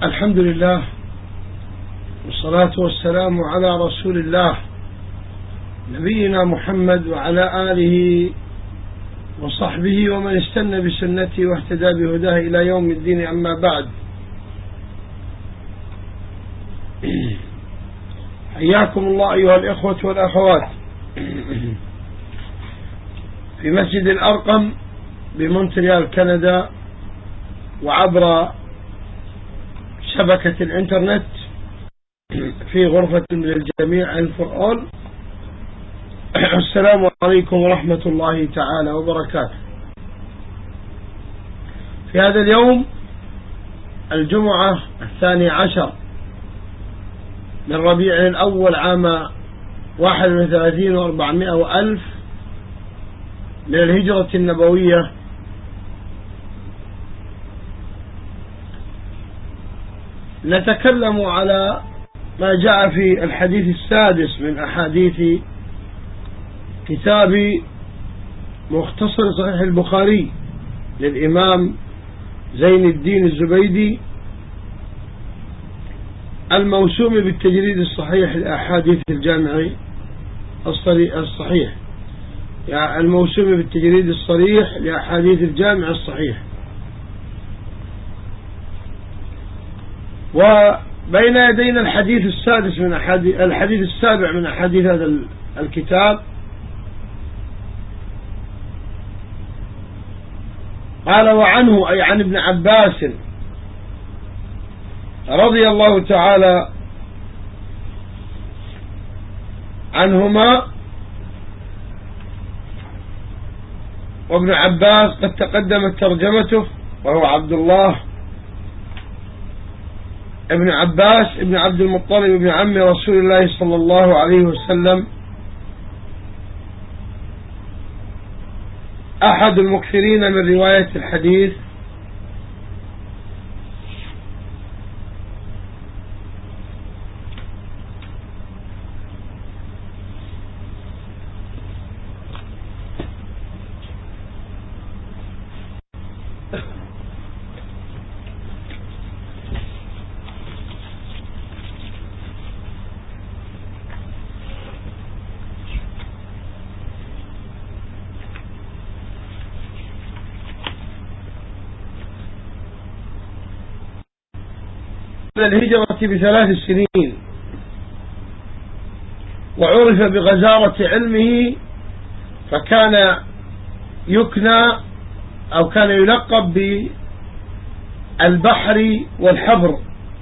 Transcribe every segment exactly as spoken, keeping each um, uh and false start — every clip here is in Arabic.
الحمد لله والصلاة والسلام على رسول الله نبينا محمد وعلى آله وصحبه ومن استنى بسنته واهتدى بهداه إلى يوم الدين. أما بعد، حياكم الله أيها الإخوة والأخوات في مسجد الأرقم بمونتريال كندا، وعبر شبكة الإنترنت في غرفة للجميع for all. السلام عليكم ورحمة الله تعالى وبركاته. في هذا اليوم الجمعة الثاني عشر من ربيع الأول عام واحد وثلاثين وأربعمائة وألف من الهجرة النبوية، نتكلم على ما جاء في الحديث السادس من أحاديث كتاب مختصر صحيح البخاري للإمام زين الدين الزبيدي، الموسوم بالتجريد الصحيح لأحاديث الجامع الصحيح، يعني الموسوم بالتجريد الصريح لأحاديث الجامع الصحيح. وبين يدينا الحديث السادس من أحاديث الحديث السابع من أحاديث هذا الكتاب. قال: وعنه أي عن ابن عباس رضي الله تعالى عنهما، وابن عباس قد تقدمت ترجمته، وهو عبد الله ابن عباس ابن عبد المطلب ابن عم رسول الله صلى الله عليه وسلم، أحد المكثرين من رواية الحديث، الهجرة بثلاث سنين، وعرف بغزارة علمه، فكان يكنى أو كان يلقب بالبحر والحبر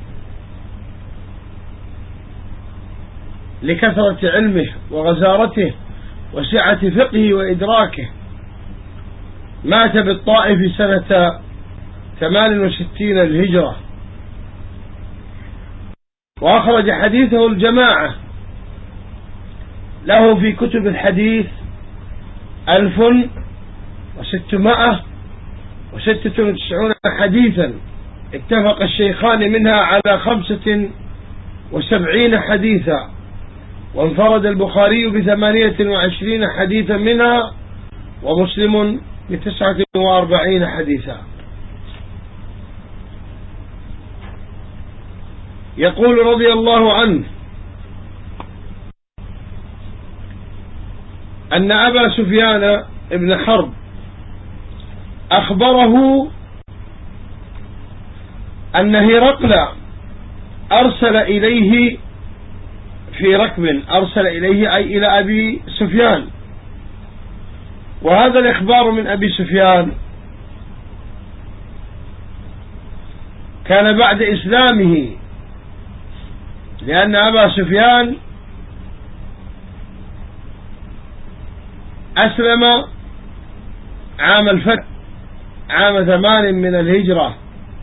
لكثرة علمه وغزارته وسعة فقهه وإدراكه. مات بالطائف سنة ثمان وستين للهجرة، وأخرج حديثه الجماعة، له في كتب الحديث ألف وستمائة وستة وتسعون حديثا، اتفق الشيخان منها على خمسة وسبعين حديثا، وانفرد البخاري بثمانية وعشرين حديثا منها، ومسلم بتسعة وأربعين حديثا. يقول رضي الله عنه أن أبا سفيان ابن حرب أخبره أن هرقل أرسل إليه في ركب، أرسل إليه أي إلى أبي سفيان، وهذا الإخبار من أبي سفيان كان بعد إسلامه، لأن أبا سفيان أسلم عام الفتح عام ثمان من الهجرة،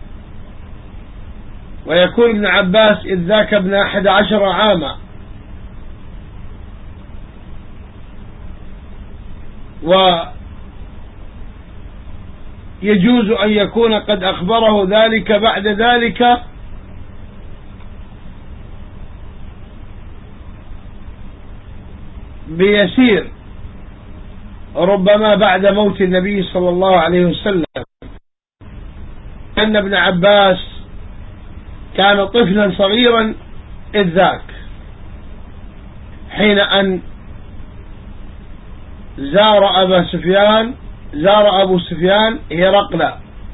ويكون ابن عباس إذ ذاك ابن أحد عشر عاما، ويجوز أن يكون قد أخبره ذلك بعد ذلك بيسير، ربما بعد موت النبي صلى الله عليه وسلم، أن ابن عباس كان طفلا صغيرا إذ ذاك حين أن زار أبا سفيان زار أبو سفيان هرقل.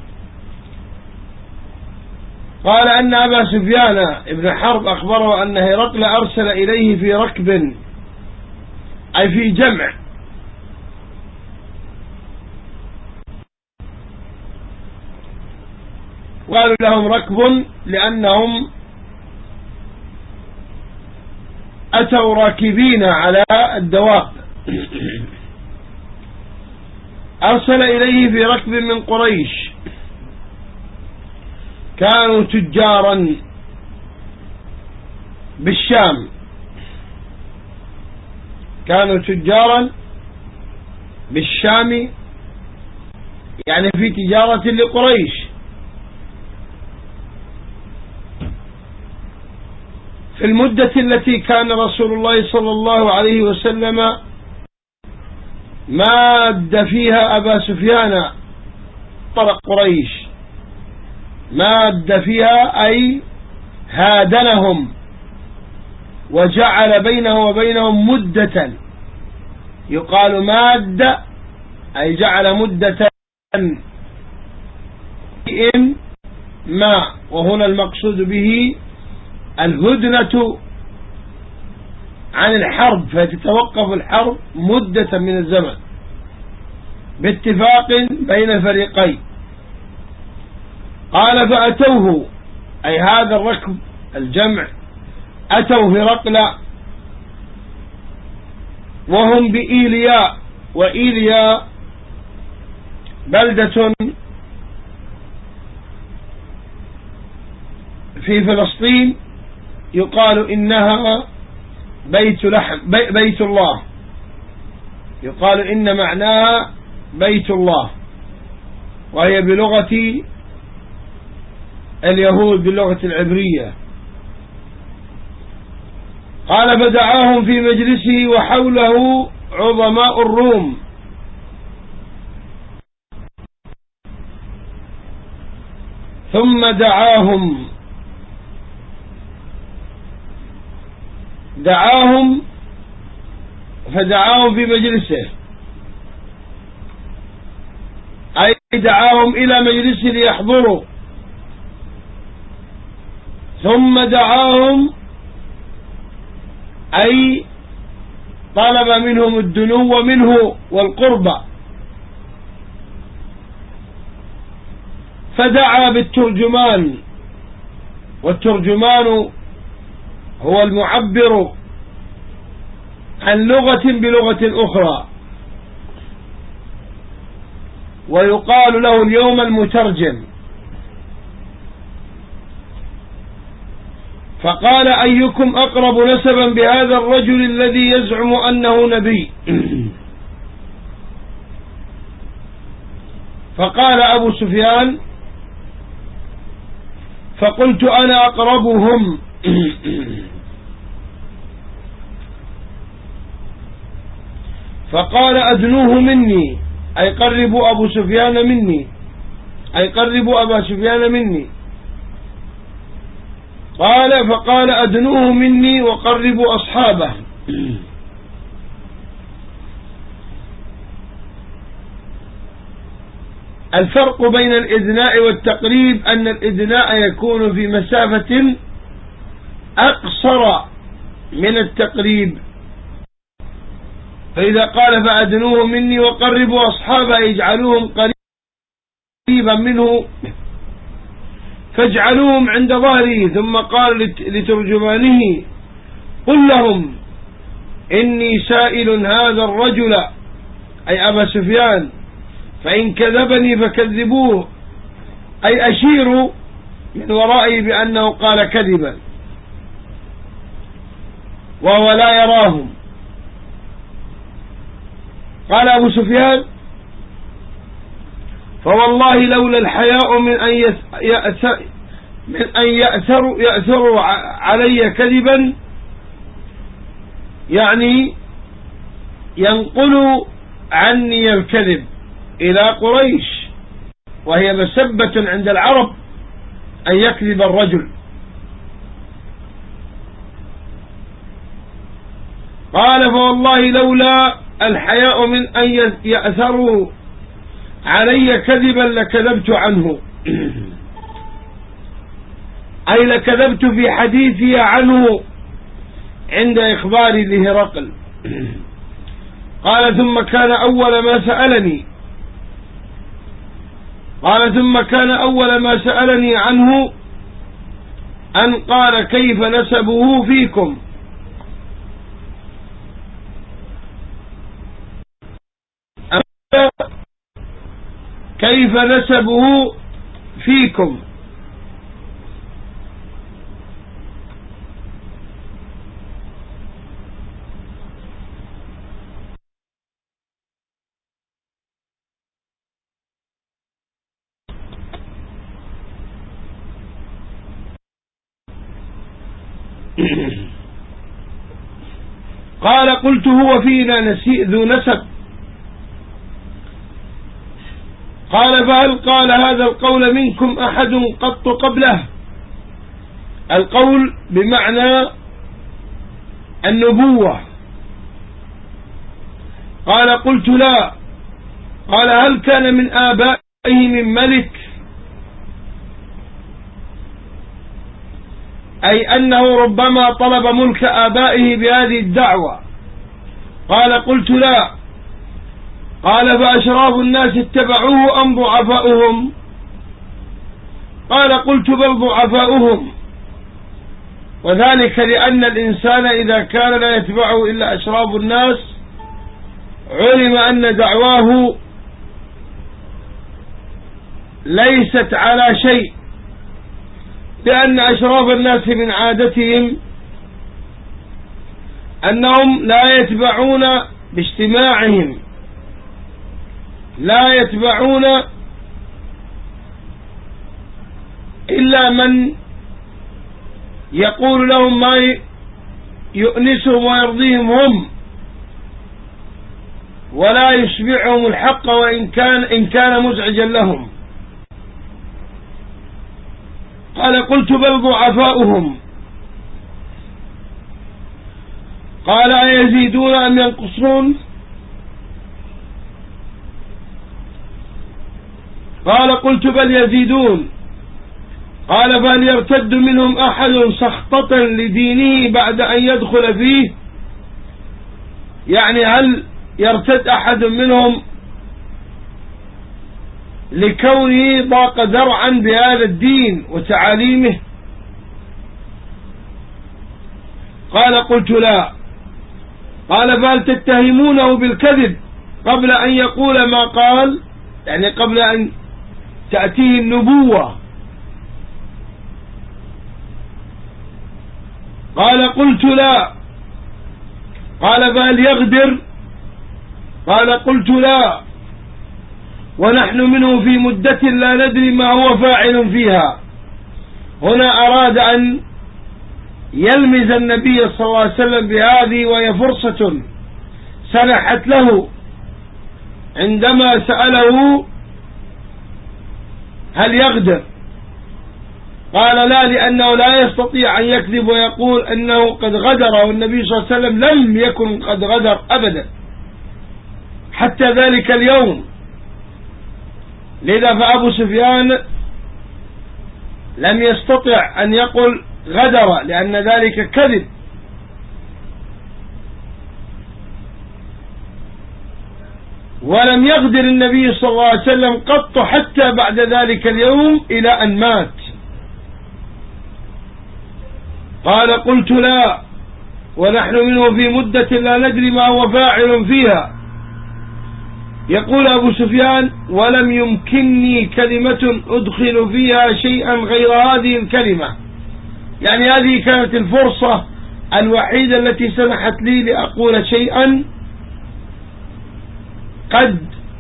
قال أن أبا سفيان ابن حرب أخبره أن هرقل أرسل إليه في ركب، أي في جمع، قالوا لهم ركب لأنهم أتوا راكبين على الدواب. أرسل إليه في ركب من قريش كانوا تجارا بالشام، كانوا تجارا بالشام يعني في تجارة لقريش. في المدة التي كان رسول الله صلى الله عليه وسلم ماد فيها أبا سفيان طرق قريش، ماد فيها أي هادنهم وجعل بينه وبينهم مدة، يقال ماد أي جعل مدة إن ما، وهنا المقصود به الهدنة عن الحرب، فتتوقف الحرب مدة من الزمن باتفاق بين الفريقين. قال فأتوه، أي هذا الركب الجمع أتوا هرقل وهم بإيلياء، وإيلياء بلدة في فلسطين يقال إنها بيت لحم بيت الله، يقال إن معناها بيت الله، وهي بلغة اليهود باللغة العبرية. قال فدعاهم في مجلسه وحوله عظماء الروم، ثم دعاهم دعاهم فدعاهم في مجلسه، أي دعاهم إلى مجلسه ليحضروا، ثم دعاهم أي طلب منهم الدنو منه والقربة، فدعا بالترجمان، والترجمان هو المعبر عن لغة بلغة أخرى، ويقال له اليوم المترجم. فقال أيكم أقرب نسبا بهذا الرجل الذي يزعم أنه نبي؟ فقال أبو سفيان فقلت أنا أقربهم. فقال أدنوه مني، أي قربوا أبو سفيان مني، أي قربوا أبا سفيان مني. قال فقال أدنوه مني وقربوا أصحابه. الفرق بين الإدناء والتقريب أن الإدناء يكون في مسافة أقصر من التقريب، فإذا قال فأدنوه مني وقربوا أصحابه يجعلوهم قريبا منه، فاجعلوهم عند ظهره. ثم قال لترجمانه قل لهم إني سائل هذا الرجل، أي أبا سفيان، فإن كذبني فكذبوه، أي أشيروا من ورائي بأنه قال كذبا وهو لا يراهم. قال أبو سفيان فوالله لولا الحياء من أن يأثر من أن يأثروا يأثروا علي كذبا، يعني ينقلوا عني الكذب إلى قريش، وهي مسبة عند العرب أن يكذب الرجل قال فوالله لولا الحياء من أن يأثروا علي كذبا لكذبت عنه أي لكذبت في حديثي عنه عند إخباري لهرقل. قال ثم كان أول ما سألني قال ثم كان أول ما سألني عنه أن قال كيف نسبه فيكم؟ كيف نسبه فيكم؟ قال قلت هو فينا ذو نسب. قال فهل قال هذا القول منكم أحد قط قبله؟ القول بمعنى النبوة. قال قلت لا. قال هل كان من آبائه من ملك؟ أي أنه ربما طلب ملك آبائه بهذه الدعوة. قال قلت لا. قال فأشراف الناس اتبعوه أم ضعفاؤهم؟ قال قلت بل ضعفاؤهم، وذلك لأن الإنسان إذا كان لا يتبعه إلا أشراف الناس علم أن دعواه ليست على شيء، لأن أشراف الناس من عادتهم أنهم لا يتبعون باجتماعهم، لا يتبعون إلا من يقول لهم ما يؤنسهم ويرضيهم هم، ولا يشبعهم الحق وإن كان إن كان مزعجا لهم. قال قلت بل ضعفاؤهم. قال أيزيدون أم ينقصون؟ قال قلت بل يزيدون. قال فهل يرتد منهم أحد سخطة لدينه بعد أن يدخل فيه؟ يعني هل يرتد أحد منهم لكونه ضاق ذرعا بهذا الدين وتعاليمه؟ قال قلت لا. قال فهل تتهمونه بالكذب قبل أن يقول ما قال؟ يعني قبل أن تأتيه النبوة. قال قلت لا. قال فهل يغدر؟ قال قلت لا، ونحن منه في مدة لا ندري ما هو فاعل فيها. هنا أراد أن يلمز النبي صلى الله عليه وسلم بهذه، وهي فرصة سنحت له عندما سأله هل يغدر. قال لا، لأنه لا يستطيع أن يكذب ويقول أنه قد غدر، والنبي صلى الله عليه وسلم لم يكن قد غدر أبدا حتى ذلك اليوم. لذا فأبو سفيان لم يستطع أن يقول غدر، لأن ذلك كذب. ولم يغدر النبي صلى الله عليه وسلم قط حتى بعد ذلك اليوم إلى أن مات. قال قلت لا، ونحن منه في مدة لا ندري ما هو فاعل فيها. يقول أبو سفيان ولم يمكنني كلمة أدخل فيها شيئا غير هذه الكلمة، يعني هذه كانت الفرصة الوحيدة التي سنحت لي لأقول شيئا قد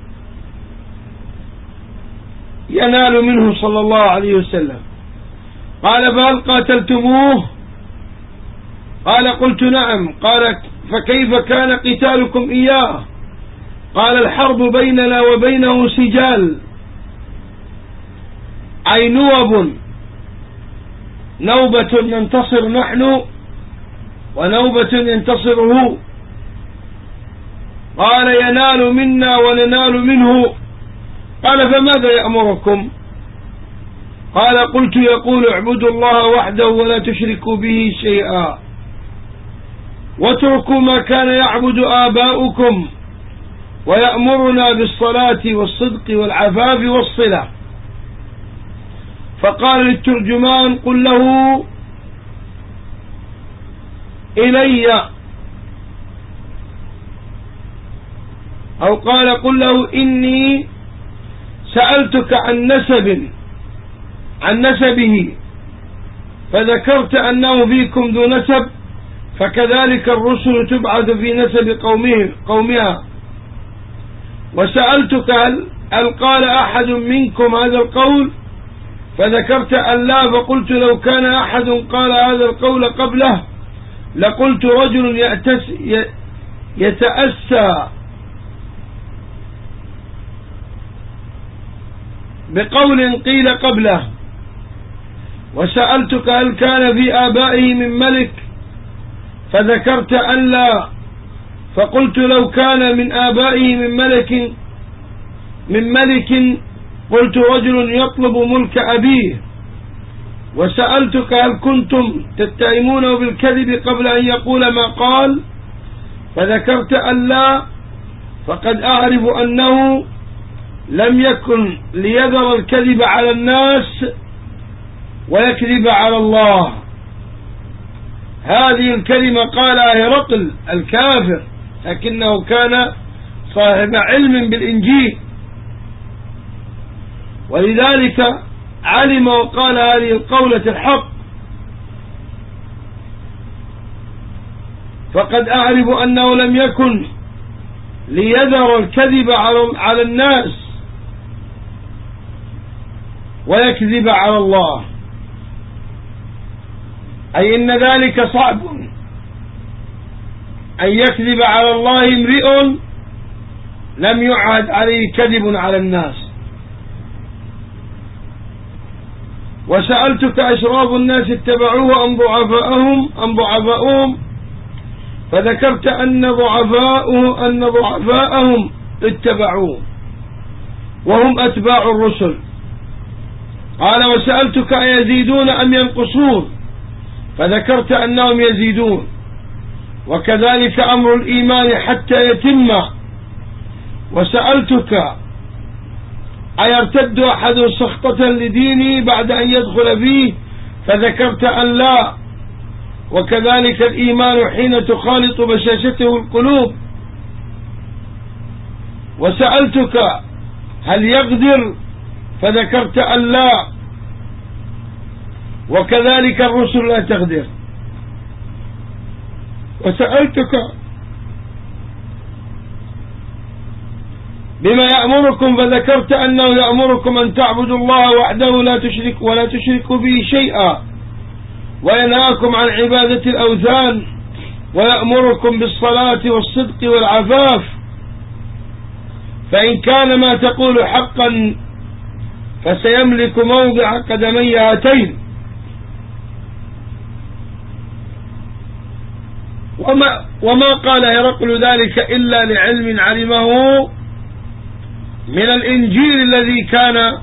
ينال منه صلى الله عليه وسلم. قال فهل قاتلتموه؟ قال قلت نعم. قال فكيف كان قتالكم إياه؟ قال الحرب بيننا وبينه سجال، أي نوب، نوبة ننتصر نحن ونوبة ينتصر هو. قال ينال منا وننال منه. قال فماذا يأمركم؟ قال قلت يقول اعبدوا الله وحده ولا تشركوا به شيئا واتركوا ما كان يعبد آباؤكم ويأمرنا بالصلاة والصدق والعفاف والصلة. فقال للترجمان قل له إلي، أو قال قل له إني سألتك عن نسب عن نسبه فذكرت أنه فيكم ذو نسب، فكذلك الرسل تبعث في نسب قومه قومها. وسألتك هل, هل قال أحد منكم هذا القول فذكرت أن لا، فقلت لو كان أحد قال هذا القول قبله لقلت رجل يأتس يتأسى بقول قيل قبله. وسألتك هل كان في آبائه من ملك فذكرت أن لا، فقلت لو كان من آبائه من ملك من ملك قلت رجل يطلب ملك أبيه. وسألتك هل كنتم تتهمونه بالكذب قبل أن يقول ما قال فذكرت أن لا، فقد أعرف أنه لم يكن ليذر الكذب على الناس ويكذب على الله. هذه الكلمة قالها هرقل الكافر، لكنه كان صاحب علم بالإنجيل، ولذلك علم وقال هذه القولة الحق. فقد أعرف أنه لم يكن ليذر الكذب على الناس ويكذب على الله، أي إن ذلك صعب أن يكذب على الله امرئ لم يعهد عليه كذب على الناس. وسألتك أشراف الناس اتبعوه أم ضعفاءهم أم ضعفاؤهم فذكرت أن ضعفاؤه أن ضعفاءهم اتبعوه وهم أتباع الرسل. قال وسألتك أيزيدون أم ينقصون فذكرت أنهم يزيدون، وكذلك أمر الإيمان حتى يتم. وسألتك أيرتد أحد سخطة لديني بعد أن يدخل فيه فذكرت أن لا، وكذلك الإيمان حين تخالط بشاشته القلوب. وسألتك هل يغدر فذكرت أن لا، وكذلك الرسل لا تغدر. وسألتك بما يأمركم فذكرت أنه يأمركم أن تعبدوا الله وحده لا تشرك ولا تشركوا به شيئا، وينهاكم عن عبادة الأوثان، ويأمركم بالصلاة والصدق والعفاف. فإن كان ما تقول حقا فسيملك موضع قدمي هاتين. وما, وما قال هرقل ذلك إلا لعلم علمه من الإنجيل الذي كان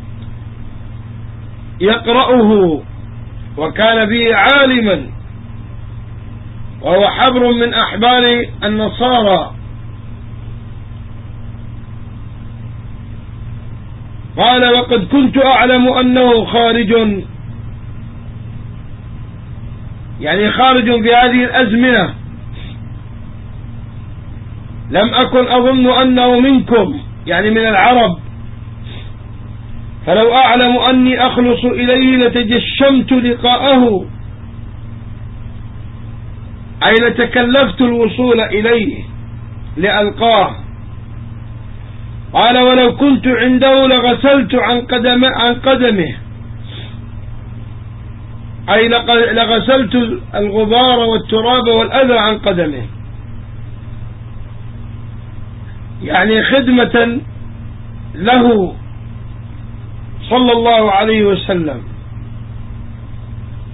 يقرأه وكان به عالما، وهو حبر من أحبار النصارى. قال وقد كنت أعلم أنه خارج، يعني خارج في هذه الأزمنة، لم أكن أظن أنه منكم يعني من العرب، فلو أعلم أني أخلص إليه لتجشمت لقاءه، أي لتكلفت الوصول إليه لألقاه. قال ولو كنت عنده لغسلت عن قدم عن قدمه، أي لغسلت الغبار والتراب والأذى عن قدمه، يعني خدمة له صلى الله عليه وسلم.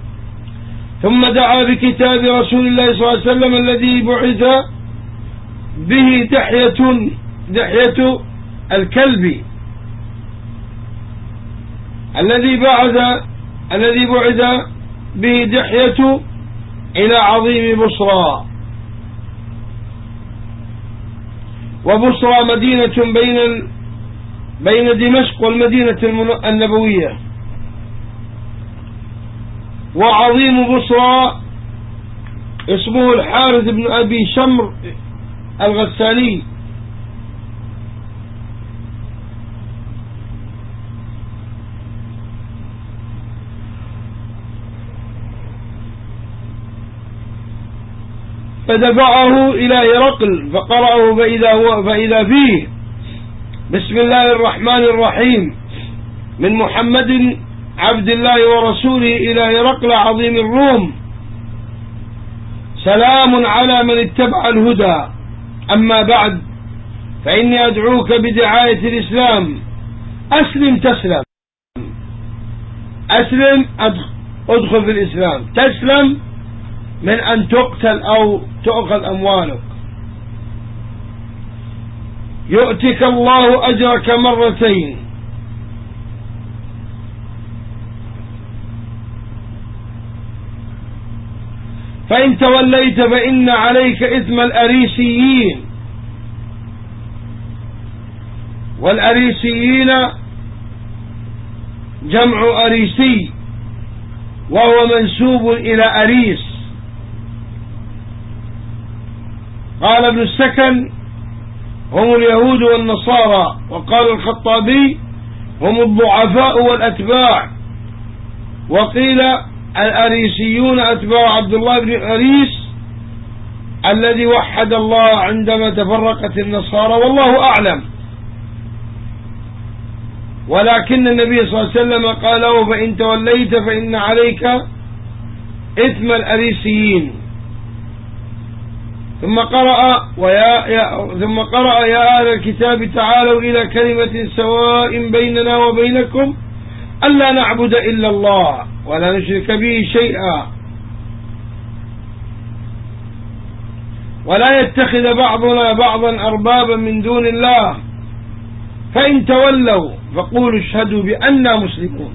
ثم دعا بكتاب رسول الله صلى الله عليه وسلم الذي بعث به دحية دحية الكلب الذي بعث الذي بعث به دحية إلى عظيم بصرى. وبصرى مدينة بين بين دمشق والمدينة النبوية. وعظيم بصرى اسمه الحارث بن أبي شمر الغساني. فدفعه إلى هرقل فقرأه فإذا, هو فإذا فيه: بسم الله الرحمن الرحيم، من محمد عبد الله ورسوله إلى هرقل عظيم الروم، سلام على من اتبع الهدى، أما بعد، فإني أدعوك بدعاية الإسلام، أسلم تسلم. أسلم أدخل في الإسلام، تسلم من أن تقتل أو تؤخذ أموالك. يؤتك الله أجرك مرتين. فإن توليت فإن عليك إثم الأريسيين. والأريسيين جمع أريسي، وهو منسوب إلى أريس. قال ابن السكن: هم اليهود والنصارى. وقال الخطابي: هم الضعفاء والأتباع. وقيل: الأريسيون أتباع عبد الله بن أريس الذي وحد الله عندما تفرقت النصارى، والله أعلم. ولكن النبي صلى الله عليه وسلم قال له: فإن توليت فإن عليك إثم الأريسيين. ثم قرأ ويا يا ثم قرأ: يا أهل الكتاب تعالوا إلى كلمة سواء بيننا وبينكم ألا نعبد إلا الله ولا نشرك به شيئا ولا يتخذ بعضنا بعضا أربابا من دون الله، فإن تولوا فقولوا اشهدوا بأننا مسلمون.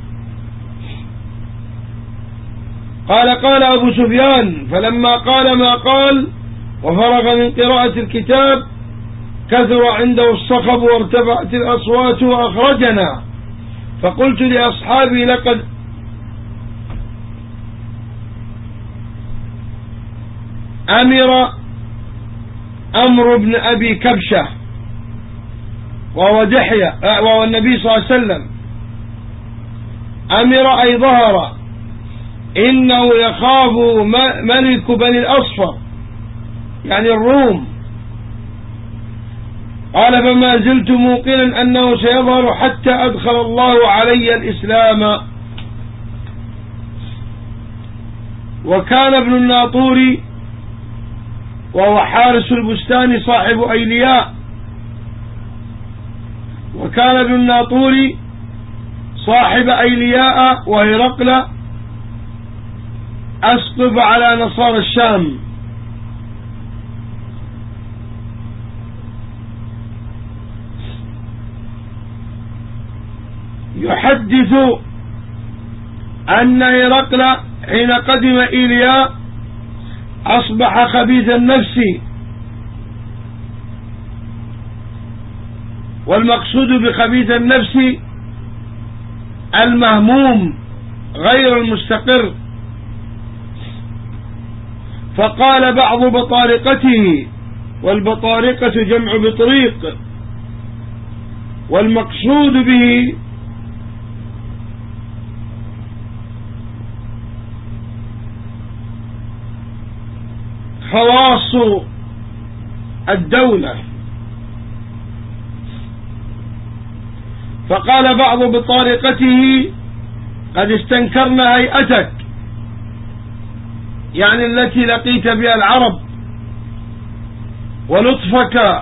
قال قال أبو سفيان: فلما قال ما قال وفرغ من قراءة الكتاب كثر عنده الصخب وارتفعت الأصوات وأخرجنا. فقلت لأصحابي: لقد أمر أمر بن أبي كبشة وهو دحية وهو النبي صلى الله عليه وسلم، أمر أي ظهر، إنه يخاف ملك بني الأصفر يعني الروم. قال: فما زلت موقنا أنه سيظهر حتى أدخل الله علي الإسلام. وكان ابن الناطور وهو حارس البستان صاحب أيلياء وكان ابن الناطور صاحب أيلياء وهرقل أسقف على نصارى الشام. يحدث أن هرقل حين قدم إيلياء أصبح خبيث النفس، والمقصود بخبيث النفس المهموم غير المستقر. فقال بعض بطارقته، والبطارقة جمع بطريق، والمقصود به خواص الدولة. فقال بعض بطارقته: قد استنكرنا هيئتك، يعني التي لقيت بها العرب، ولطفك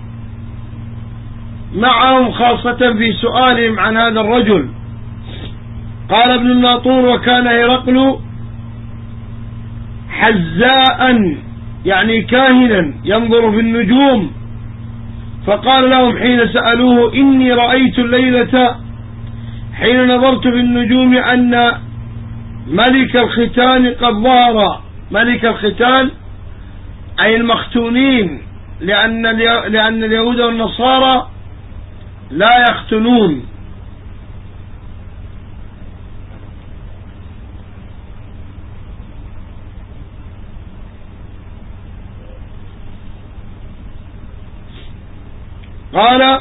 معهم خاصة في سؤالهم عن هذا الرجل. قال ابن الناطور: وكان هرقل حزاء يعني كاهنا ينظر في النجوم، فقال لهم حين سألوه: إني رأيت الليلة حين نظرت في النجوم أن ملك الختان قد ظهر. ملك الختان أي المختونين، لأن لأن اليهود والنصارى لا يختنون. قال: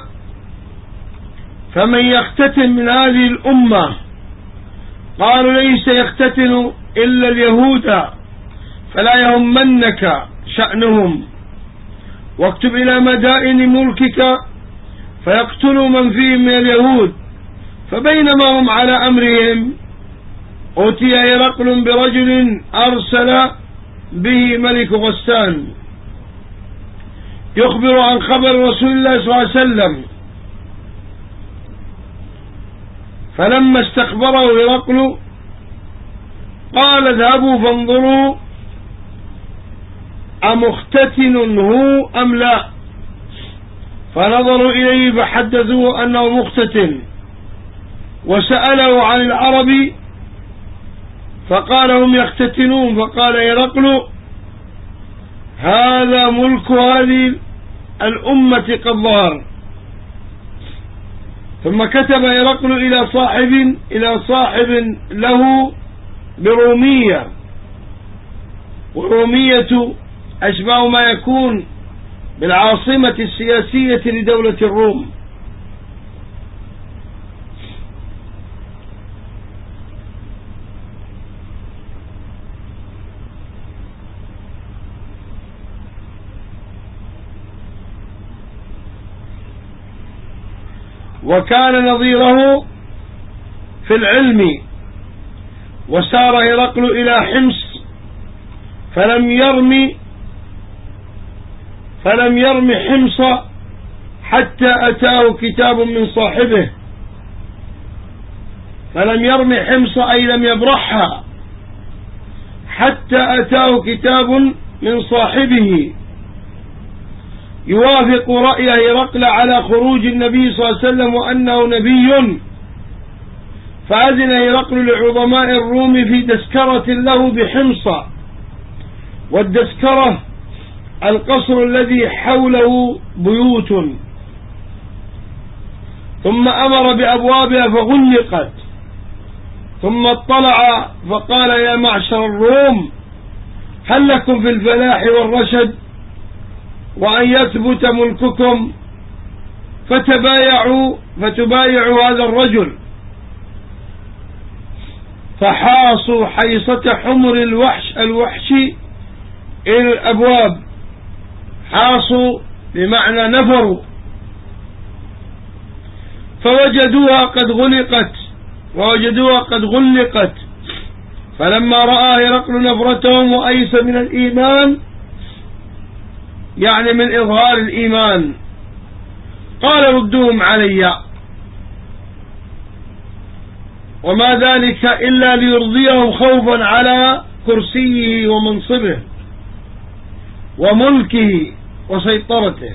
فمن يختتن من هذه الأمة؟ قالوا: ليس يختتن إلا اليهود، فلا يهمنك شأنهم، واكتب إلى مدائن ملكك فيقتلوا من فيهم من اليهود. فبينما هم على أمرهم أتي هرقل برجل أرسل به ملك غسان يخبر عن خبر رسول الله صلى الله عليه وسلم. فلما استخبره هرقل قال: اذهبوا فانظروا أمختتن هو أم لا. فنظروا إليه فحدثوه أنه مختتن، وسأله عن العرب فقال: هم يختتنون. فقال هرقل: هذا ملك هذه الأمة قد ظهر. ثم كتب هرقل إلى صاحب إلى صاحب له برومية، والرومية أشبه ما يكون بالعاصمة السياسية لدولة الروم. وكان نظيره في العلم. وسار هرقل إلى حمص فلم يرمي فلم يرمي حمص حتى أتاه كتاب من صاحبه. فلم يرمي حمص أي لم يبرحها حتى أتاه كتاب من صاحبه يوافق رأي هرقل على خروج النبي صلى الله عليه وسلم وأنه نبي. فأذن هرقل لعظماء الروم في تذكرة له بحمص، والتذكرة القصر الذي حوله بيوت، ثم أمر بأبوابها فغلقت، ثم اطلع فقال: يا معشر الروم، هل لكم في الفلاح والرشد وأن يثبت ملككم؟ فتبايعوا فتبايعوا هذا الرجل. فحاصوا حيصة حمر الوحش الوحش إلى الأبواب. حاصوا بمعنى نفروا، فوجدوها قد غلقت ووجدوها قد غلقت. فلما رأى هرقل نفرتهم وأيس من الإيمان، يعني من إظهار الإيمان، قال: ردوهم علي. وما ذلك إلا ليرضيهم خوفا على كرسيه ومنصبه وملكه وسيطرته.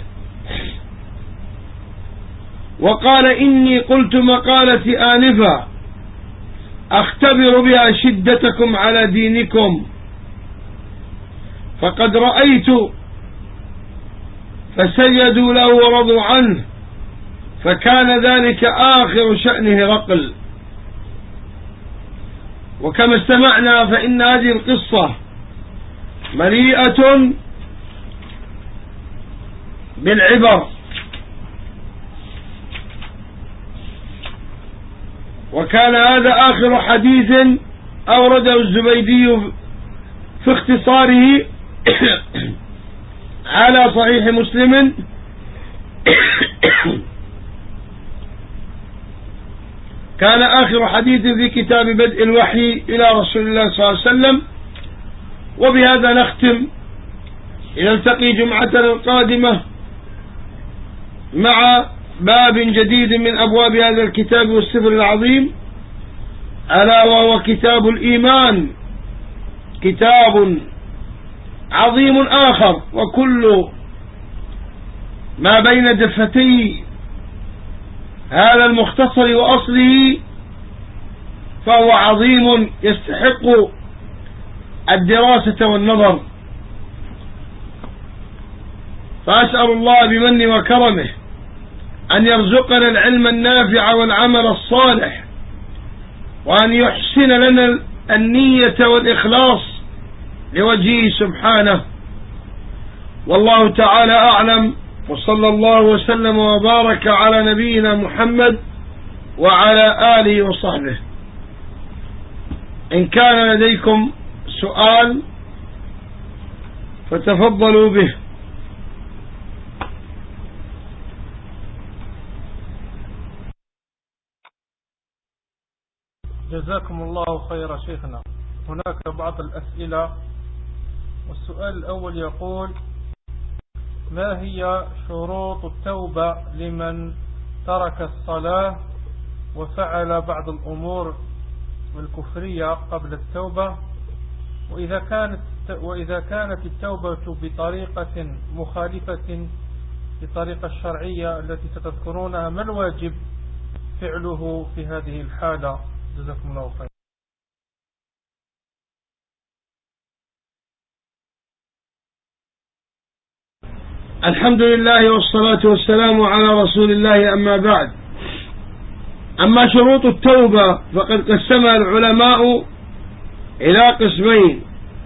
وقال: إني قلت مقالتي آنفا أختبر بها شدتكم على دينكم، فقد رأيت. فسجدوا له ورضوا عنه، فكان ذلك آخر شأن هرقل. وكما استمعنا فإن هذه القصة مليئة بالعبر. وكان هذا آخر حديث أورده الزبيدي في اختصاره على صحيح مسلم كان آخر حديث في كتاب بدء الوحي إلى رسول الله صلى الله عليه وسلم. وبهذا نختم، إلى نلتقي جمعتنا القادمة مع باب جديد من أبواب هذا الكتاب والسفر العظيم، ألا وهو كتاب الإيمان، كتاب عظيم آخر، وكل ما بين دفتي هذا المختصر وأصله فهو عظيم يستحق الدراسة والنظر. فأسأل الله بمن وكرمه أن يرزقنا العلم النافع والعمل الصالح، وأن يحسن لنا النية والإخلاص لوجهه سبحانه. والله تعالى أعلم، وصلى الله وسلم وبارك على نبينا محمد وعلى آله وصحبه. إن كان لديكم سؤال فتفضلوا به. جزاكم الله خير شيخنا. هناك بعض الأسئلة، والسؤال الأول يقول: ما هي شروط التوبة لمن ترك الصلاة وفعل بعض الأمور الكفرية قبل التوبة؟ وإذا كانت وإذا كانت التوبة بطريقة مخالفة للطريقة الشرعية التي ستذكرونها، ما الواجب فعله في هذه الحالة؟ جزاكم الله خير. الحمد لله والصلاة والسلام على رسول الله. أما بعد، أما شروط التوبة فقد قسمها العلماء إلى قسمين،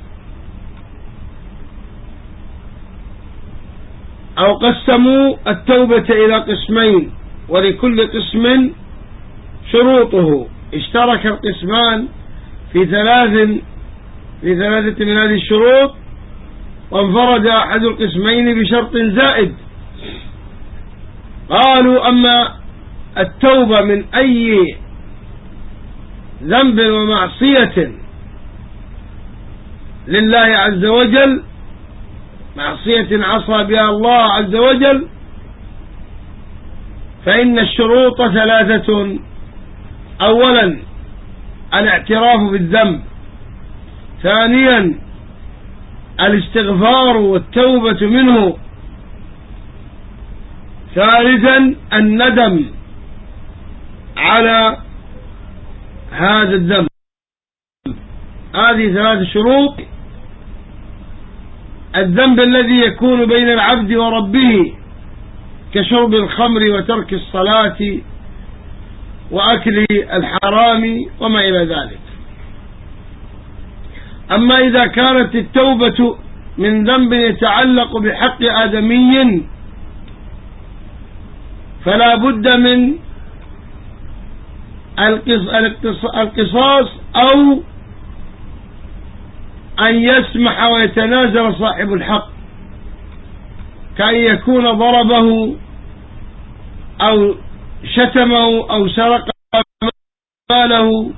أو قسموا التوبة إلى قسمين، ولكل قسم شروطه. اشترك القسمان في ثلاث في ثلاثة من هذه الشروط، وانفرد أحد القسمين بشرط زائد. قالوا: أما التوبة من أي ذنب ومعصية لله عز وجل، معصية عصى بها الله عز وجل، فإن الشروط ثلاثة: أولا الاعتراف بالذنب، ثانيا الاستغفار والتوبة منه، ثالثا الندم على هذا الذنب. هذه ثلاث شروط. الذنب الذي يكون بين العبد وربه كشرب الخمر وترك الصلاة وأكل الحرام وما إلى ذلك. أما إذا كانت التوبة من ذنب يتعلق بحق آدمي فلا بد من القصاص، أو أن يسمح ويتنازل صاحب الحق، كأن يكون ضربه أو شتمه أو سرق ماله.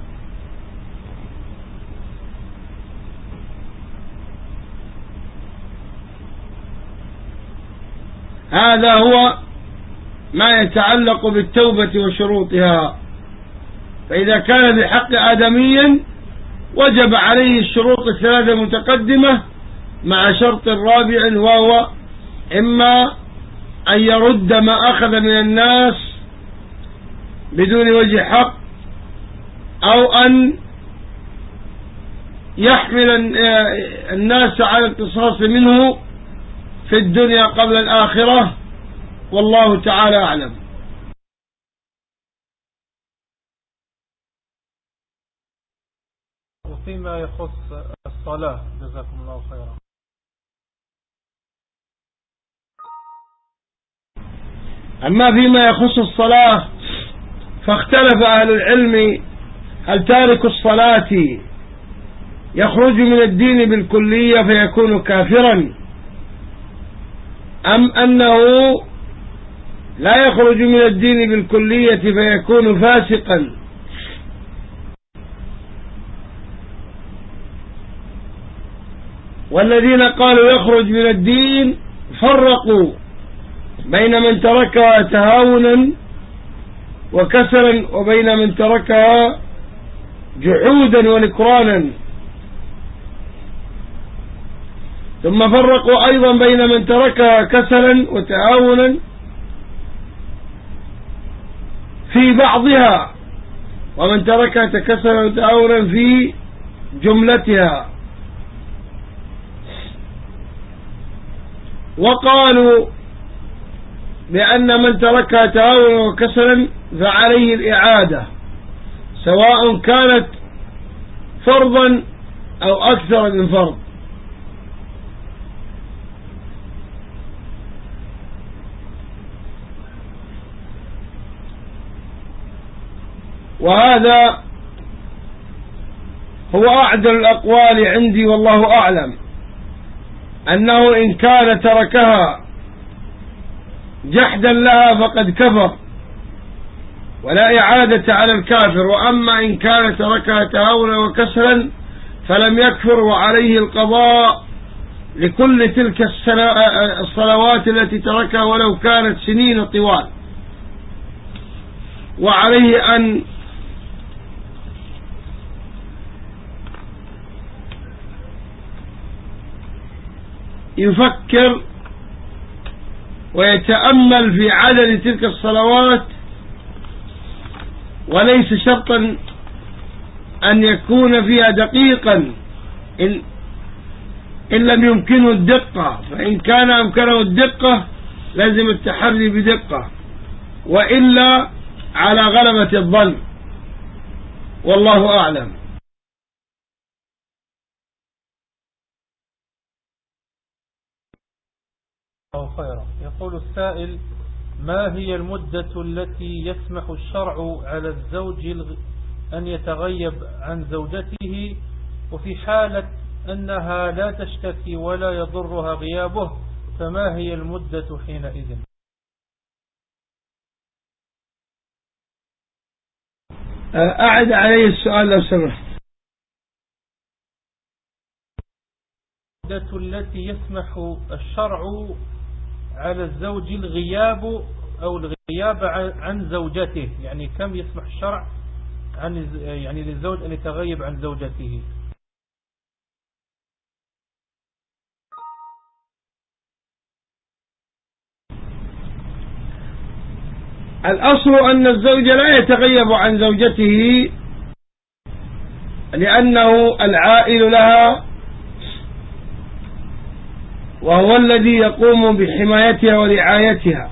هذا هو ما يتعلق بالتوبة وشروطها. فإذا كان بحق آدمي وجب عليه الشروط الثلاثة المتقدمة مع شرط رابع، وهو إما أن يرد ما أخذ من الناس بدون وجه حق، أو أن يحمل الناس على القصاص منه في الدنيا قبل الآخرة، والله تعالى أعلم. وفيما يخص الصلاة، جزاكم الله خيرا. أما فيما يخص الصلاة فاختلف أهل العلم: هل تارك الصلاة يخرج من الدين بالكلية فيكون كافرا، أم أنه لا يخرج من الدين بالكلية فيكون فاسقا؟ والذين قالوا يخرج من الدين فرقوا بين من تركها تهاونا وكسلا وبين من تركها جحودا ونكرانا. ثم فرقوا أيضا بين من تركها كسلا وتهاونا في بعضها ومن تركها كسلا وتهاونا في جملتها. وقالوا بأن من تركها تهاونا وكسلا فعليه الإعادة سواء كانت فرضا أو أكثر من فرض. وهذا هو أعدل الأقوال عندي والله أعلم، أنه إن كان تركها جحدا لها فقد كفر ولا إعادة على الكافر، وأما إن كان تركها تهاونا وكسلا فلم يكفر وعليه القضاء لكل تلك الصلوات التي تركها ولو كانت سنين طوال، وعليه أن يفكر ويتأمل في عدد تلك الصلوات، وليس شرطا أن يكون فيها دقيقا إن, إن لم يمكنه الدقة، فإن كان أمكنه الدقة لازم التحري بدقة، وإلا على غلبة الظن والله أعلم. خيرا. يقول السائل: ما هي المدة التي يسمح الشرع على الزوج أن يتغيب عن زوجته وفي حالة أنها لا تشتكي ولا يضرها غيابه، فما هي المدة حينئذ؟ أعد عليه السؤال لو سمحت. المدة التي يسمح الشرع على الزوج الغياب أو الغياب عن زوجته، يعني كم يسمح الشرع عن يعني للزوج أن يتغيب عن زوجته؟ الأصل أن الزوج لا يتغيب عن زوجته لأنه العائل لها وهو الذي يقوم بحمايتها ورعايتها.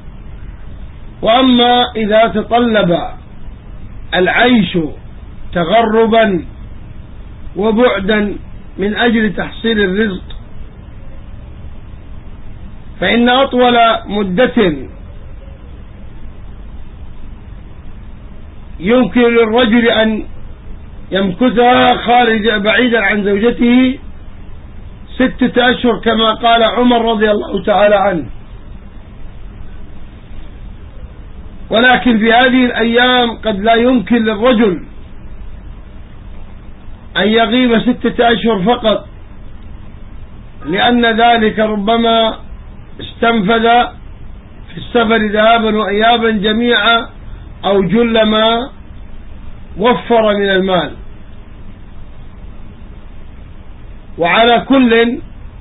وأما إذا تطلب العيش تغربا وبعدا من أجل تحصيل الرزق فإن أطول مدة يمكن للرجل أن يمكثها خارج بعيدا عن زوجته ستة أشهر كما قال عمر رضي الله تعالى عنه. ولكن في هذه الأيام قد لا يمكن للرجل أن يغيب ستة أشهر فقط، لأن ذلك ربما استنفذ في السفر ذهابا وإيابا جميعا أو جل ما وفر من المال. وعلى كل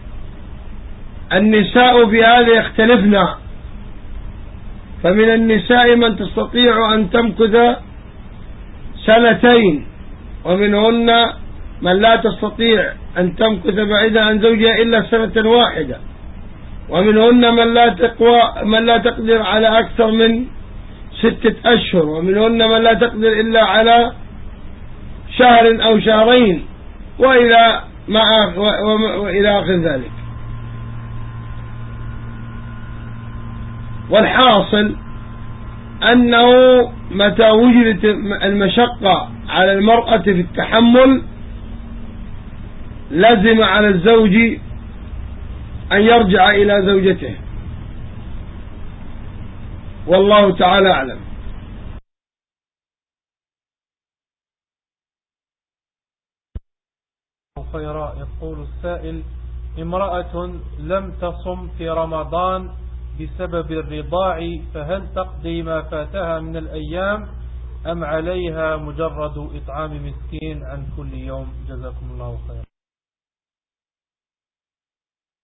النساء في هذا يختلفن، فمن النساء من تستطيع أن تمكث سنتين، ومنهن من لا تستطيع أن تمكث بعيدا عن زوجها إلا سنة واحدة، ومنهن من لا تقوى من لا تقدر على أكثر من ستة أشهر، ومنهن من لا تقدر إلا على شهر أو شهرين وإلى ما وإلى آخر ذلك. والحاصل أنه متى وجدت المشقة على المرأة في التحمل لزم على الزوج أن يرجع إلى زوجته، والله تعالى أعلم. خيرا. يقول السائل: امرأة لم تصم في رمضان بسبب الرضاع، فهل تقضي ما فاتها من الأيام أم عليها مجرد إطعام مسكين عن كل يوم؟ جزاكم الله خيرا.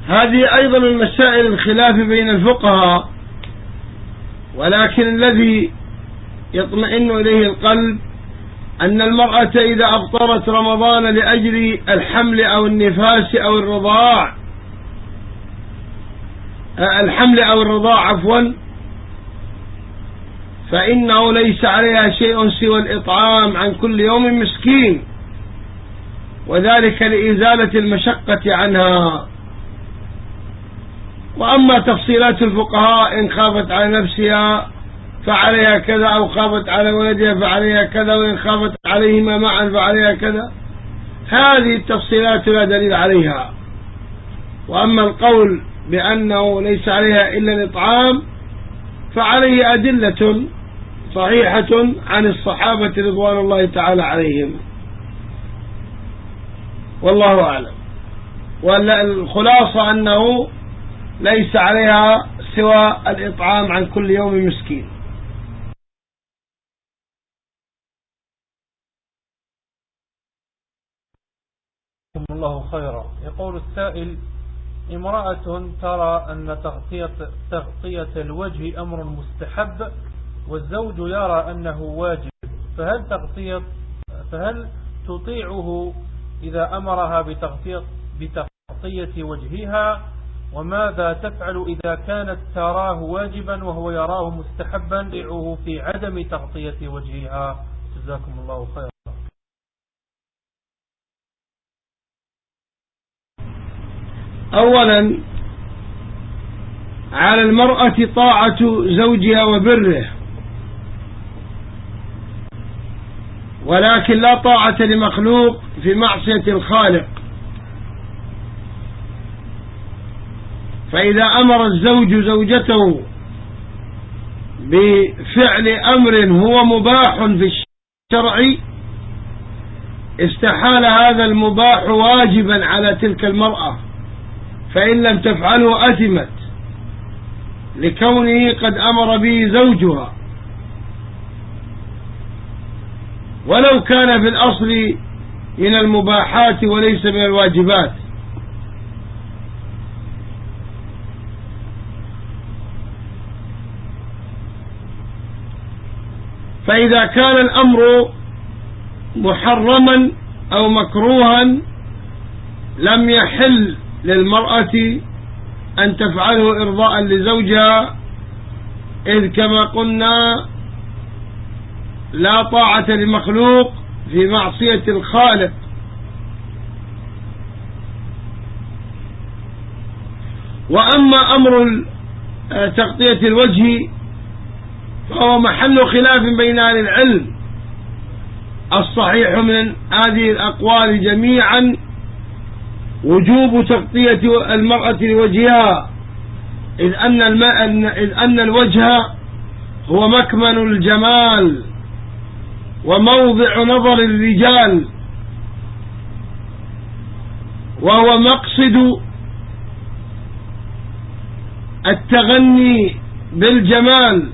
هذه أيضا من مسائل الخلاف بين الفقهاء، ولكن الذي يطمئن إليه القلب أن المرأة إذا أفطرت رمضان لأجل الحمل أو النفاس أو الرضاع الحمل أو الرضاع عفوا فإنه ليس عليها شيء سوى الإطعام عن كل يوم مسكين، وذلك لإزالة المشقة عنها. وأما تفصيلات الفقهاء إن خافت على نفسها فعليها كذا، أو خافت على ولدها فعليها كذا، وإن خافت عليهما معا فعليها كذا، هذه التفصيلات لا دليل عليها. وأما القول بأنه ليس عليها إلا الإطعام فعليه أدلة صحيحة عن الصحابة رضوان الله تعالى عليهم، والله أعلم. والخلاصة أنه ليس عليها سوى الإطعام عن كل يوم مسكين. الله خيرا. يقول السائل: امرأة ترى أن تغطية, تغطية الوجه أمر مستحب والزوج يرى أنه واجب، فهل تغطية فهل تطيعه إذا أمرها بتغطية, بتغطية وجهها؟ وماذا تفعل إذا كانت تراه واجبا وهو يراه مستحبا تطيعه في عدم تغطية وجهها؟ جزاكم الله خيرا. أولا على المرأة طاعة زوجها وبره، ولكن لا طاعة لمخلوق في معصية الخالق. فإذا أمر الزوج زوجته بفعل أمر هو مباح في الشرع استحال هذا المباح واجبا على تلك المرأة، فإن لم تفعله أثمت لكونه قد أمر به زوجها، ولو كان في الأصل من المباحات وليس من الواجبات. فإذا كان الأمر محرما أو مكروها لم يحل للمرأة أن تفعله إرضاء لزوجها، إذ كما قلنا لا طاعة لمخلوق في معصية الخالق. وأما أمر تغطية الوجه فهو محل خلاف بين أهل العلم. الصحيح من هذه الأقوال جميعا وجوب تغطية المرأة لوجهها، إذ أن, إذ أن الوجه هو مكمن الجمال وموضع نظر الرجال، وهو مقصد التغني بالجمال.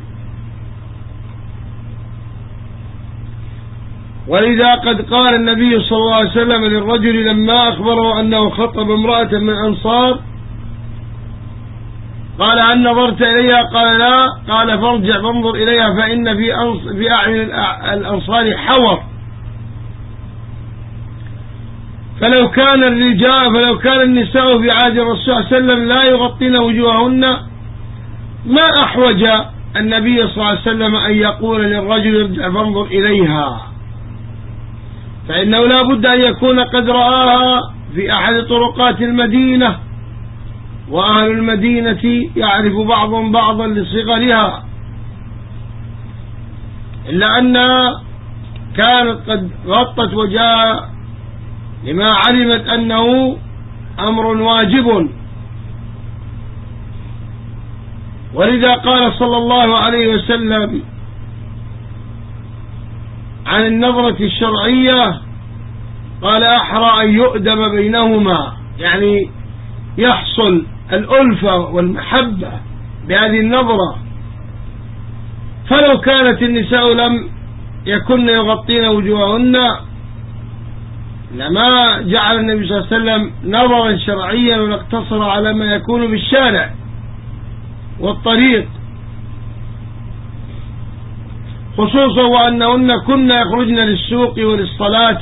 ولذا قد قال النبي صلى الله عليه وسلم للرجل لما أخبره أنه خطب امرأة من الأنصار قال: هل نظرت إليها؟ قال: لا. قال: فارجع فانظر إليها فإن في في أعين الأنصار حور. فلو كان الرجال فلو كان النساء في عهد الرسول صلى الله عليه وسلم لا يغطين وجوههن ما أحوج النبي صلى الله عليه وسلم أن يقول للرجل ارجع فانظر إليها، فإنه لا بد أن يكون قد رآها في أحد طرقات المدينة، وأهل المدينة يعرف بعضهم بعضا لصغرها، إلا أنها كانت قد غطت وجهها لما علمت أنه أمر واجب. ولذا قال صلى الله عليه وسلم عن النظرة الشرعية قال: أحرى أن يؤدم بينهما، يعني يحصل الألفة والمحبة بهذه النظرة. فلو كانت النساء لم يكن يغطين وجوههن لما جعل النبي صلى الله عليه وسلم نظرا شرعيا ونقتصر على ما يكون بالشارع والطريق، خصوصا وأنهن كنا يخرجن للسوق وللصلاة،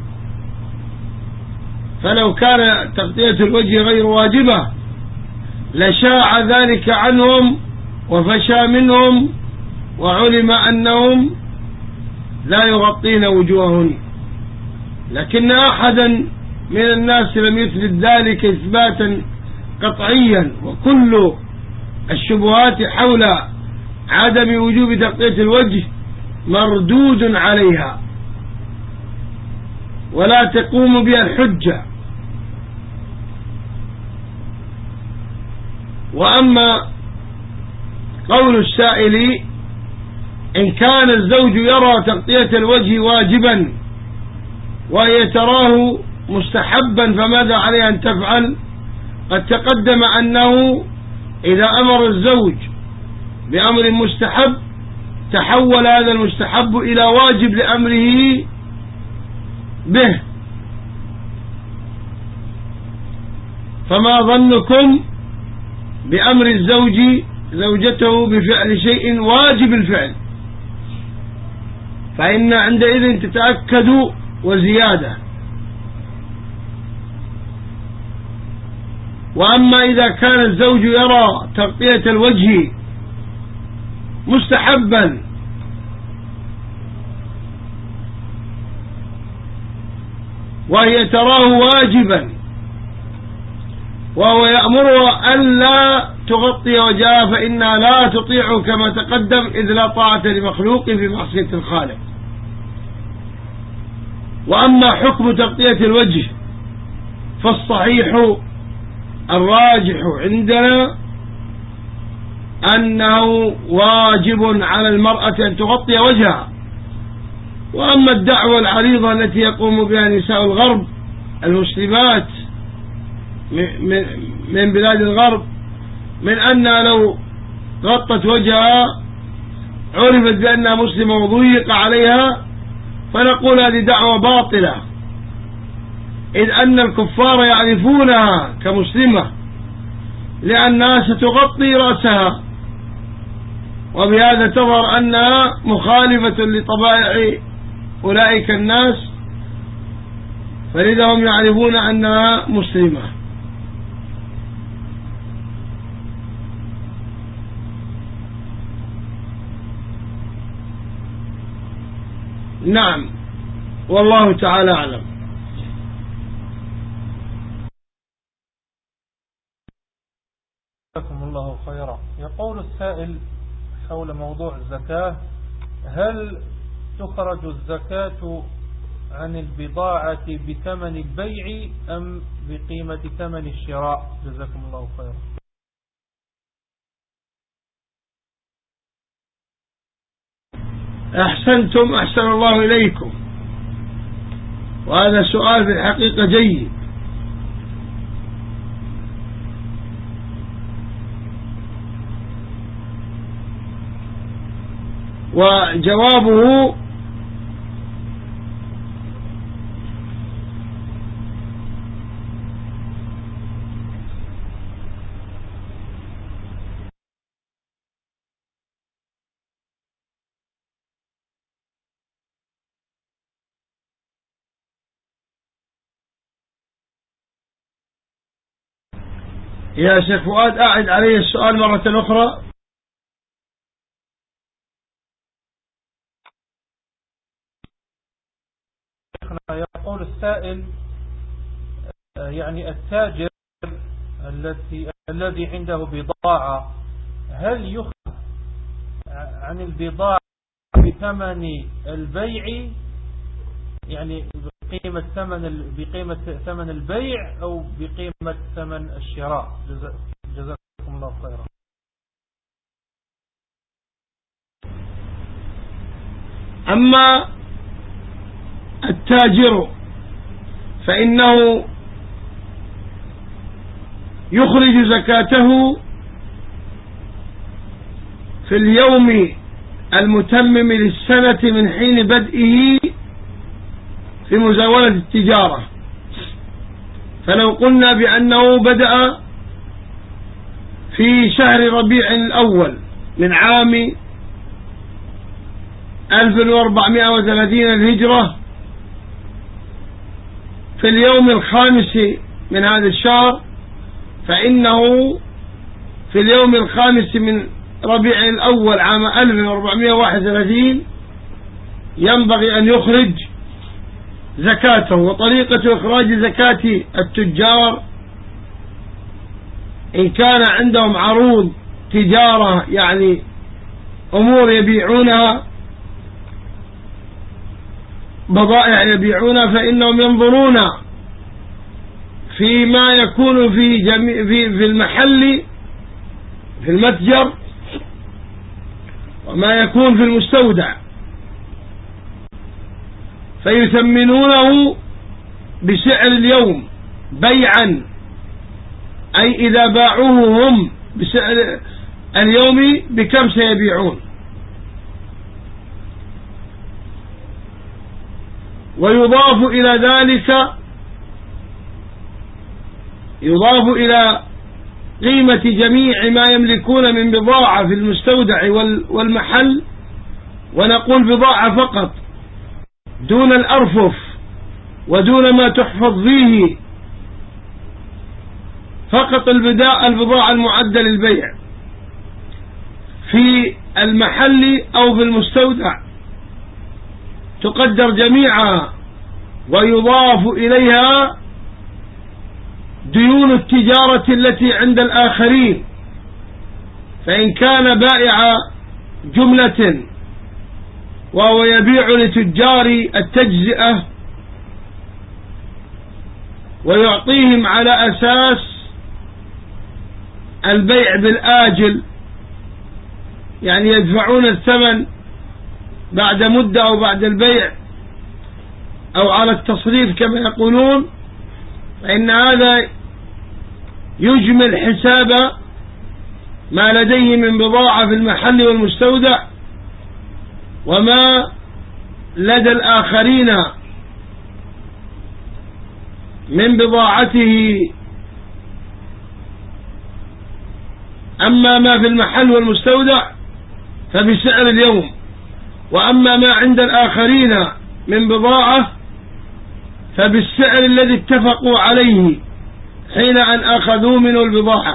فلو كان تغطية الوجه غير واجبة لشاع ذلك عنهم وفشى منهم وعلم أنهم لا يغطين وجوههن. لكن أحدا من الناس لم يثبت ذلك إثباتا قطعيا، وكل الشبهات حول عدم وجوب تغطية الوجه مردود عليها ولا تقوم بها الحجة. وأما قول السائل إن كان الزوج يرى تغطية الوجه واجبا وهي تراه مستحبا فماذا عليها أن تفعل؟ قد تقدم أنه إذا أمر الزوج بأمر مستحب تحول هذا المستحب إلى واجب لأمره به، فما ظنكم بأمر الزوج زوجته بفعل شيء واجب الفعل؟ فإن عندئذ تتأكد وزيادة. وأما إذا كان الزوج يرى تغطية الوجه مستحبا وهي تراه واجبا وهو يأمرها ألا تغطي وجهها فإنها لا تطيع كما تقدم، إذ لا طاعة لمخلوق في معصية الخالق. وأما حكم تغطية الوجه فالصحيح الراجح عندنا أنه واجب على المرأة أن تغطي وجهها. وأما الدعوة العريضة التي يقوم بها نساء الغرب المسلمات من بلاد الغرب من أنها لو غطت وجهها عرفت بأنها مسلمة وضيق عليها، فنقول هذه دعوة باطلة، إذ أن الكفار يعرفونها كمسلمة لأنها ستغطي رأسها، وبهذا تظهر أنها مخالفة لطبائع أولئك الناس، فلذا هم يعرفون أنها مسلمة. نعم، والله تعالى أعلم. جزاكم الله خيرا. يقول السائل حول موضوع الزكاة: هل تخرج الزكاة عن البضاعة بثمن البيع أم بقيمة ثمن الشراء؟ جزاكم الله خيرا. أحسنتم، أحسن الله إليكم، وهذا سؤال في الحقيقة جيد. وجوابه يا شيخ فؤاد أعد علي السؤال مرة أخرى. يقول السائل: يعني التاجر الذي الذي عنده بضاعة هل يخرج عن البضاعة بثمن البيع، يعني بقيمة ثمن بقيمة ثمن البيع أو بقيمة ثمن الشراء؟ جزاكم الله خيرا. أما التاجر فإنه يخرج زكاته في اليوم المتمم للسنة من حين بدئه في مزاولة التجارة. فلو قلنا بأنه بدأ في شهر ربيع الأول من عام ألف وأربعمائة وثلاثين الهجرة في اليوم الخامس من هذا الشهر، فإنه في اليوم الخامس من ربيع الأول عام ألف وأربعمائة وواحد وثلاثين ينبغي أن يخرج زكاته. وطريقة إخراج زكاة التجار إن كان عندهم عروض تجارة، يعني أمور يبيعونها، بضائع يبيعونها، فإنهم ينظرون فيما يكون في, جميع في, في المحل في المتجر وما يكون في المستودع، فيثمنونه بسعر اليوم بيعا، أي إذا باعوه هم بسعر اليوم بكم سيبيعون. ويضاف إلى ذلك يضاف إلى قيمة جميع ما يملكون من بضاعة في المستودع والمحل، ونقول بضاعة فقط دون الأرفف ودون ما تحفظ فيه، فقط البضاعة المعدة للبيع في المحل أو في المستودع تقدر جميعها، ويضاف إليها ديون التجارة التي عند الآخرين. فإن كان بائع جملة وهو يبيع لتجار التجزئة ويعطيهم على أساس البيع بالآجل، يعني يدفعون الثمن بعد مدة أو بعد البيع أو على التصريف كما يقولون، فإن هذا يجمل حساب ما لديه من بضاعة في المحل والمستودع وما لدى الآخرين من بضاعته. أما ما في المحل والمستودع فبسعر اليوم، وأما ما عند الآخرين من بضاعة فبالسعر الذي اتفقوا عليه حين أن أخذوا منه البضاعة.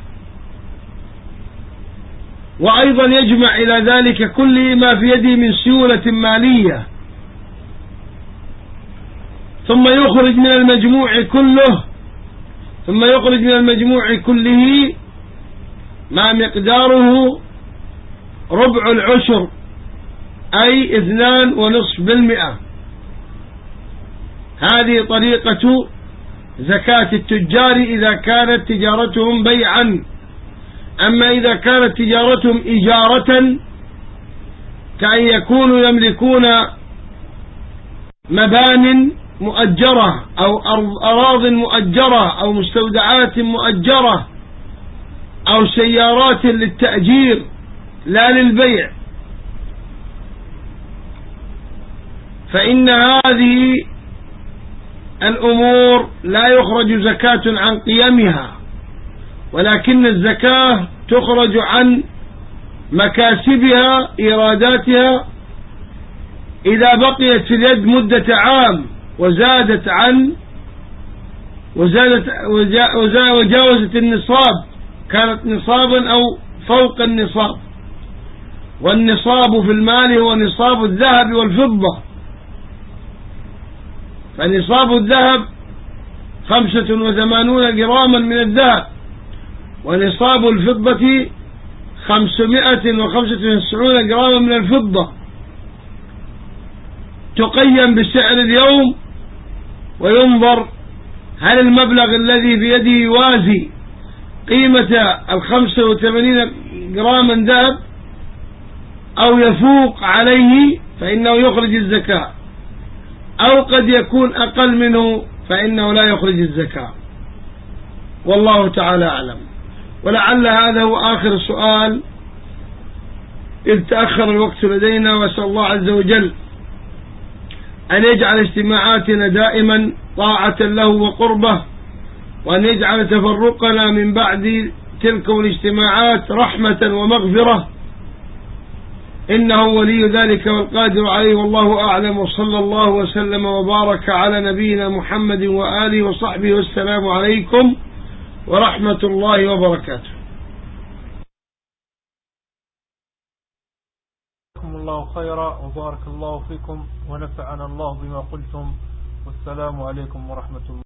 وأيضا يجمع إلى ذلك كل ما في يده من سيولة مالية، ثم يخرج من المجموع كله ثم يخرج من المجموع كله ما مقداره ربع العشر، أي اثنان ونصف بالمئة. هذه طريقة زكاة التجار إذا كانت تجارتهم بيعا. أما إذا كانت تجارتهم إجارة كأن يكونوا يملكون مبان مؤجرة أو أراض مؤجرة أو مستودعات مؤجرة أو سيارات للتأجير لا للبيع، فإن هذه الأمور لا يخرج زكاة عن قيمها، ولكن الزكاة تخرج عن مكاسبها إيراداتها إذا بقيت في اليد مدة عام وزادت عن وزادت وجاوزت النصاب، كانت نصابا أو فوق النصاب. والنصاب في المال هو نصاب الذهب والفضة، فنصاب الذهب خمسة وثمانون جراما من الذهب، ونصاب الفضة خمسمائة وخمسة وتسعون جراما من الفضة، تقيم بسعر اليوم، وينظر هل المبلغ الذي في يده يوازي قيمة الخمسة وثمانين جراما ذهب أو يفوق عليه فإنه يخرج الزكاة، أو قد يكون أقل منه فإنه لا يخرج الزكاة. والله تعالى أعلم. ولعل هذا هو آخر سؤال إذ تأخر الوقت لدينا، وأسأل الله عز وجل أن يجعل اجتماعاتنا دائما طاعة له وقربه، وأن يجعل تفرقنا من بعد تلك الاجتماعات رحمة ومغفرة، إنه ولي ذلك والقادر عليه، والله أعلم. وصلى الله وسلم وبارك على نبينا محمد وآله وصحبه، والسلام عليكم ورحمة الله وبركاته. جزاكم الله خيرا وبارك الله فيكم ونفعنا الله بما قلتم، والسلام عليكم ورحمة الله.